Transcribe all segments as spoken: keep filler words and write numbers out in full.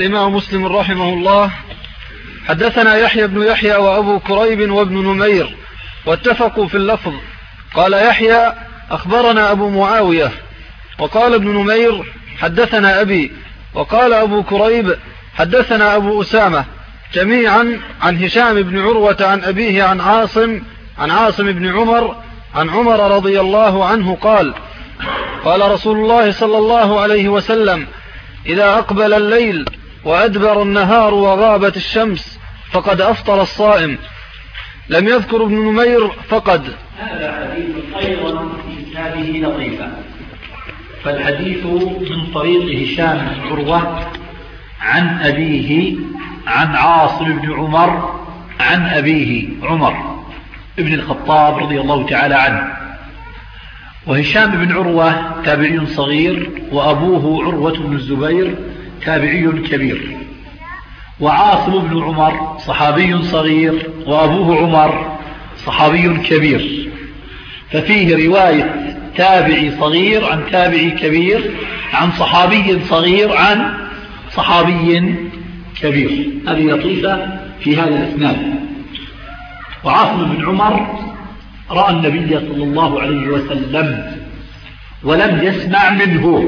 الإمام مسلم رحمه الله حدثنا يحيى بن يحيى وأبو كريب وابن نمير واتفقوا في اللفظ. قال يحيى أخبرنا أبو معاوية، وقال ابن نمير حدثنا أبي، وقال أبو كريب حدثنا أبو أسامة، جميعا عن هشام بن عروة عن أبيه عن عاصم عن عاصم بن عمر عن عمر رضي الله عنه قال: قال رسول الله صلى الله عليه وسلم: إذا أقبل الليل وأدبر النهار وغابت الشمس فقد أفطر الصائم. لم يذكر ابن نمير فقد. هذا حديث أيضا في هذه لطيفة، فالحديث من طريق هشام بن عروة عن أبيه عن عاصم بن عمر عن أبيه عمر ابن الخطاب رضي الله تعالى عنه. وهشام بن عروة تابعي صغير، وأبوه عروة بن الزبير تابعي كبير، وعاصم بن عمر صحابي صغير، وأبوه عمر صحابي كبير. ففيه رواية تابعي صغير عن تابعي كبير عن صحابي صغير عن صحابي كبير. هذه لطيفة في هذا الإسناد. وعاصم بن عمر رأى النبي صلى الله عليه وسلم ولم يسمع منه،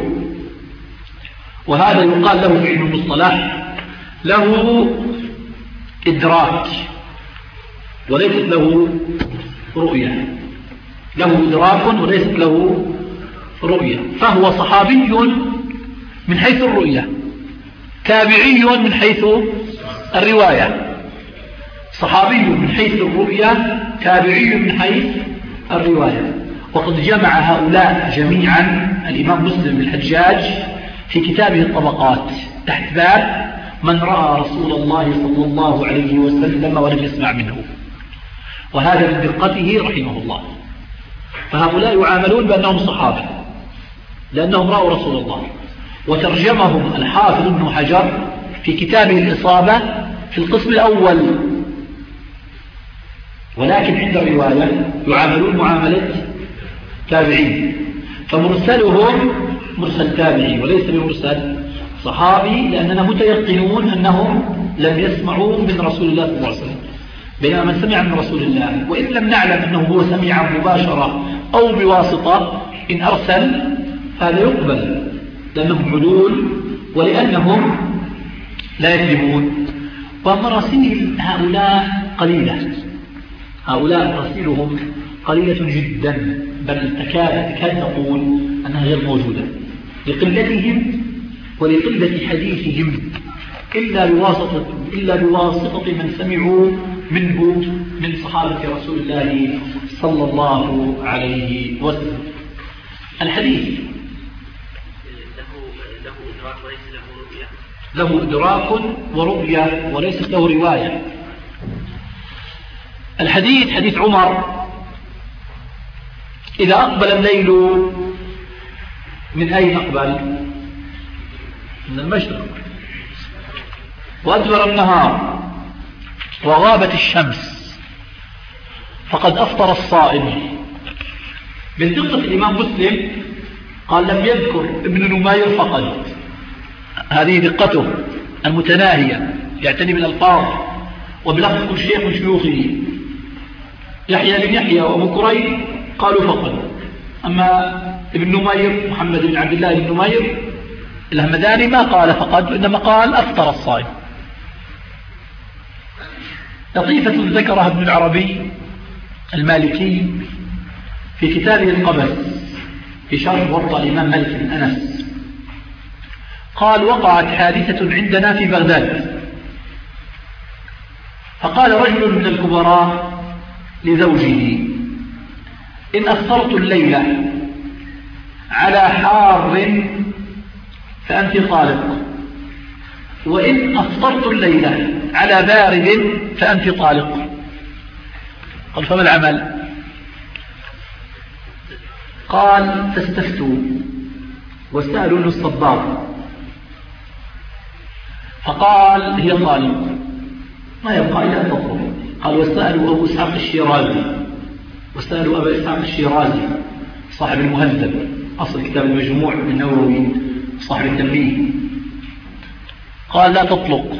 وهذا يقال له في علم المصطلح له إدراك وليست له رؤية، له إدراك وليست له رؤية، فهو صحابي من حيث الرؤية، تابعي من حيث الرواية، صحابي من حيث الرؤية، تابعي من حيث الرواية. وقد جمع هؤلاء جميعا الإمام مسلم الحجاج في كتابه الطبقات تحت باب من رأى رسول الله صلى الله عليه وسلم ولم يسمع منه، وهذا من دقته رحمه الله. فهؤلاء يعاملون بأنهم صحابة لأنهم رأوا رسول الله. وترجمهم الحافظ ابن حجر في كتابه الإصابة في القسم الأول، ولكن عند الرواية يعاملون معاملة تابعين، فمرسلهم مرسل تابعي وليس بمرسل صحابي، لأننا متيقنون أنهم لم يسمعوا من رسول الله صلى الله عليه وسلم، بينما من سمع من رسول الله وإن لم نعلم أنه هو سمع مباشرة أو بواسطة إن أرسل هذا يقبل، لأنهم عدول ولأنهم لا يكذبون. ومراسيل هؤلاء قليلة، هؤلاء مراسيلهم قليلة جدا، بل تكاد تكاد تقول أنها غير موجودة لقلتهم ولقلة حديثهم، إلا بواسطة إلا بواسطة من سمعوا منه من صحابة رسول الله صلى الله عليه وسلم. الحديث له إدراك ورؤية وليست له رواية. الحديث حديث عمر: إذا أقبل الليل، من أين أقبل؟ من المشرق. وأدبر النهار وغابت الشمس فقد أفطر الصائم. من دقة الإمام مسلم قال: لم يذكر ابن نمير فقد. هذه دقته المتناهية، يعتني بالألفاظ وبلفظ كل شيخ من شيوخه. يحيى بن يحيى وأبو كريب قالوا فقد، أما ابن نمير محمد بن عبد الله بن نمير الهمداني ما قال فقد، إنما قال أفطر الصائم. لطيفة ذكرها ابن العربي المالكي في كتابه القبس في شرح موطأ الإمام مالك بن أنس. قال: وقعت حادثة عندنا في بغداد، فقال رجل من الكبراء لزوجه: إن أفطرت الليلة على حار فأنت طالق، وإن أفطرت الليلة على بارد فأنت طالق. قال: فما العمل؟ قال: فاستفتوا وسألوا الصباغ، فقال: هي طالق ما يبقى إلا أن تطلق. قال: وسألوا أبو إسحاق الشيرازي وسألوا أبا إسحاق الشيرازي صاحب المهذب أصل كتاب المجموع من النووي صاحب التنبيه، قال لا تطلق،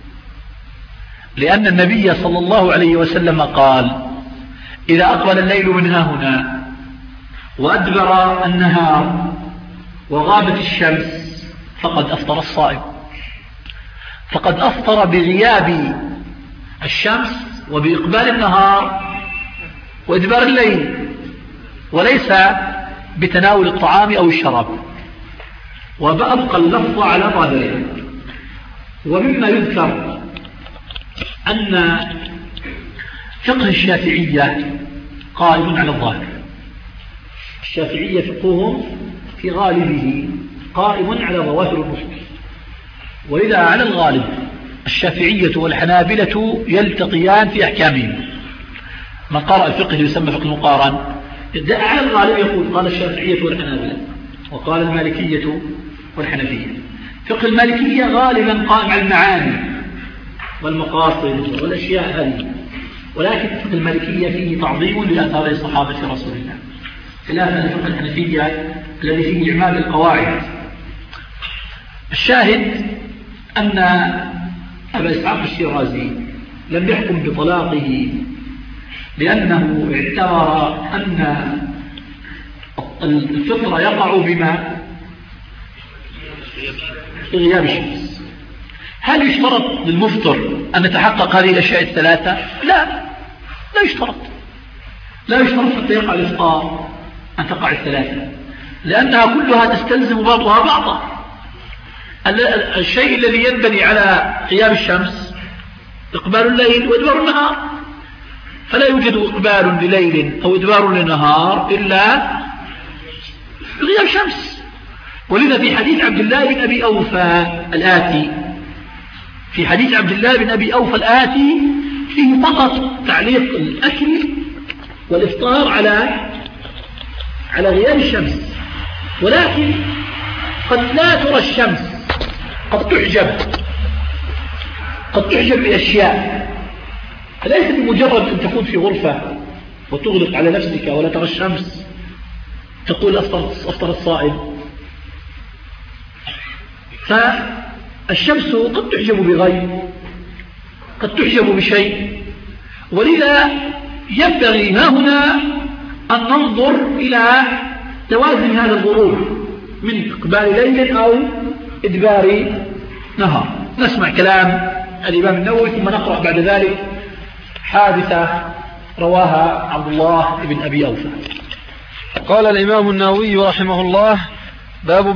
لأن النبي صلى الله عليه وسلم قال إذا أقبل الليل من ها هنا وأدبر النهار وغابت الشمس فقد أفطر الصائم، فقد أفطر بغياب الشمس وبإقبال النهار وإدبار الليل، وليس بتناول الطعام أو الشراب. وبأبقى اللفظ على ظاهره. ومما يذكر أن فقه الشافعية قائم على الظاهر. الشافعية فقههم في غالبه قائم على ظواهر النصوص، ولذا على الغالب الشافعية والحنابلة يلتقيان في أحكامهم. من قرأ الفقه يسمى فقه المقارن على الغالب يقول قال الشافعية والحنابلة وقال المالكية والحنفية. فقه المالكية غالبا قائم على المعاني والمقاصد والأشياء هذه، ولكن فقه المالكية فيه تعظيم لآثار صحابة رسول الله، خلافا لفقه الحنفية الذي فيه إعمال القواعد. الشاهد أن أبا إسحاق الشيرازي لم يحكم بطلاقه لأنه اعتبر أن الفطر يقع بما في غياب الشمس. هل يشترط للمفطر أن نتحقق هذه الأشياء الثلاثة؟ لا، لا يشترط، لا يشترط حتى يقع الإفطار أن تقع الثلاثة، لأنها كلها تستلزم بعضها بعضا. الشيء الذي ينبني على غياب الشمس إقبال الليل وإدبار النهار، فلا يوجد إقبال لليل أو إدبار لنهار إلا بغياب الشمس. ولذا في حديث عبد الله بن أبي أوفى الآتي في حديث عبد الله بن أبي أوفى الآتي فيه فقط تعليق الأكل والإفطار على على غياب الشمس، ولكن قد لا ترى الشمس، قد تحجب قد تحجب بأشياء، فليس بمجرد أن تكون في غرفة وتغلق على نفسك ولا ترى الشمس تقول أفطر الصائم. فالشمس قد تحجب بغيب، قد تحجب بشيء، ولذا ينبغي ها هنا أن ننظر إلى توازن هذا الغروب من إقبال ليل أو إدبار نهار. نسمع كلام الإمام النووي ثم نقرأ بعد ذلك حادثة رواها عبد الله بن أبي أوفى. قال الإمام النووي رحمه الله: باب